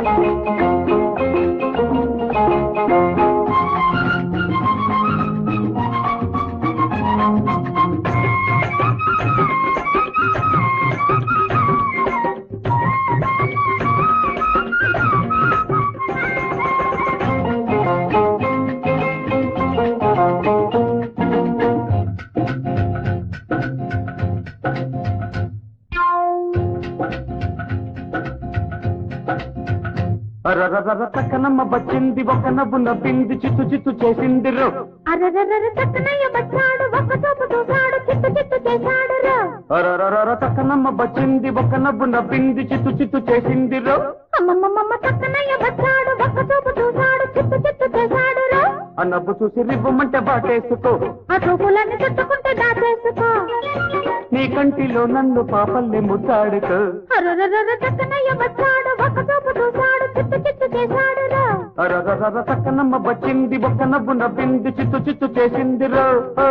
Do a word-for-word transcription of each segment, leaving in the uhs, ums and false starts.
అరరర చక్కనమ్మ బచ్చింది ఒక నవ్వు నవ్వింది చిత్తు చిత్తు చేసింది రో. అరరర చక్కనయ్య బచ్చాడు ఒక్క చూపు చూసాడు చిత్తు చిత్తు చేశాడు రో. అరరర చక్కనమ్మ బచ్చింది ఒక నవ్వు నవ్వింది చిత్తు చిత్తు చేసింది రో. అమ్మమ్మమ్మ చక్కనయ్య బచ్చాడు ఒక్క చూపు చూసాడు చిత్తు చిత్తు చేశాడు రో. ఆ నవ్వు చూసి రివ్వమంటే బాటేసుకో, ఆ చూపులన్నీ చుట్టుకుంటే దాచేసుకో, నీ కంటిలో నన్ను పాపల్లే ముద్దాడుకో. అరరర చక్కనయ్య బచ్చాడు ఒక్క చూపు చూసాడు చిత్తు చిత్తు చేశాడు రో. అరరర చక్కనమ్మ బచ్చింది ఒక నవ్వు నవ్వింది చిత్తు చిత్తు చేసింది రో.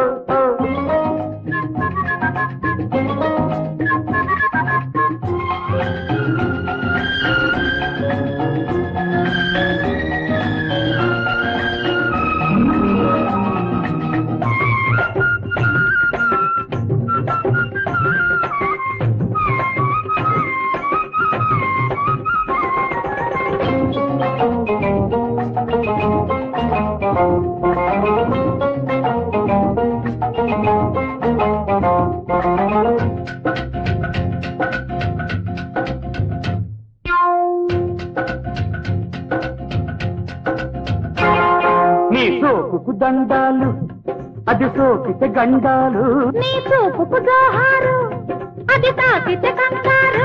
నీ సోకుకు దండాలు అది సోకితే గండాలు, నీ చూపుకు జోహారు అది తాకితే కంగారు.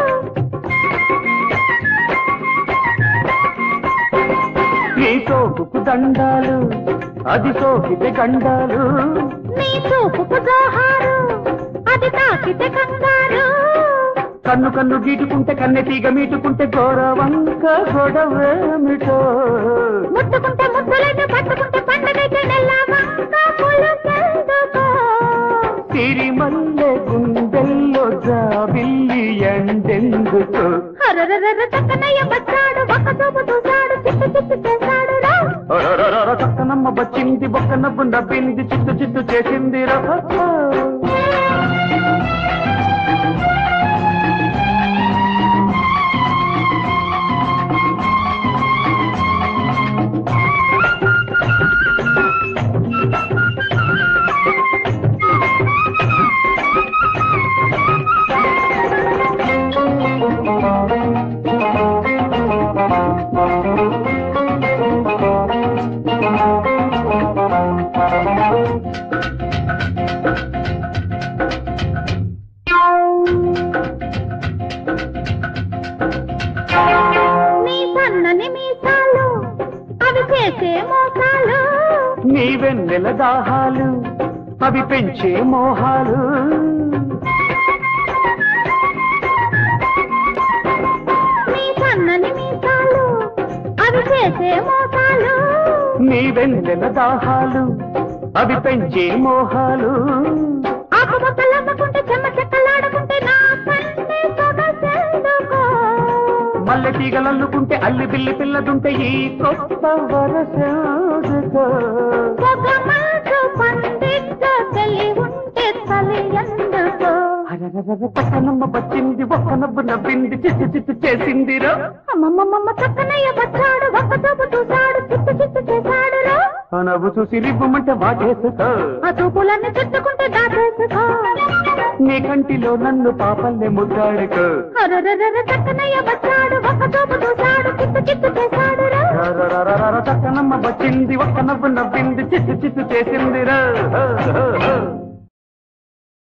నీ సోకుకు దండాలు అది సోకితే గండాలు, నీ చూపుకు జోహారు అది తాకితే కంగారు. కన్ను కన్ను గీటుకుంటే కన్నె తీగ మీటుకుంటే గోరవంక గొడవేమిటో, ముట్టుకుంటే ముద్దులైతే పట్టుకుంటే పండగైతే నెల్లవంక పులకెందుకో. సిరిమల్లె గుండెల్లో జాబిల్లి ఎండెందుకో. అరరర చక్కనయ్య బచ్చాడు ఒక్క చూపు చూసాడు చిత్తు చిత్తు చేశాడు రా. అరరర చక్కనమ్మ బచ్చింది ఒక్క నవ్వు నవ్వింది చిత్తు చిత్తు చేసింది రా. నీ సన్నని మీసాలు అవి చేసే మోసాలు, నీ వెన్నెల దాహాలు అవి పెంచే మోహాలు, నీ సన్నని మీసాలు అవి చేసే మోసాలు, నీ వెన్నెల దాహాలు అవి పెంచే మోహాలు. ఆకుపక్కలమ్ముకుంటే చెమ్మ చెక్కలాడుకుంటే నా కన్నే సొగసెందుకో. మల్లె తీగలల్లుకుంటే అల్లి బిల్లి పిల్లదుంటే ఈ కొత్త వరసెందుకో. పొగమంచు పండిట్టు తెలి ఉంటే చలి ఎందుకో. అరరర చక్కనమ్మ బచ్చింది ఒక్క నవ్వు నవ్వింది చిత్తు చిత్తు చేసింది రో. అమ్మమ్మమ్మ చక్కనయ్య బచ్చాడు ఒక్క చూపు చూసాడు చిత్తు చిత్తు చేశాడు రా. ఆ నవ్వు చూసి రివ్వమంటే వాటేసుకో, ఆ చూపులన్నీ చుట్టుకుంటే దాచేసుకో, నీ కంటిలో నన్ను పాపల్లే ముద్దాడుకో. అరరర చక్కనయ్య బచ్చాడు ఒక్క చూపు చూసాడు చిత్తు చిత్తు చేశాడు రా. అరరర చక్కనమ్మ బచ్చింది ఒక్క నవ్వు నవ్వింది చిత్తు చిత్తు చేసింది రా.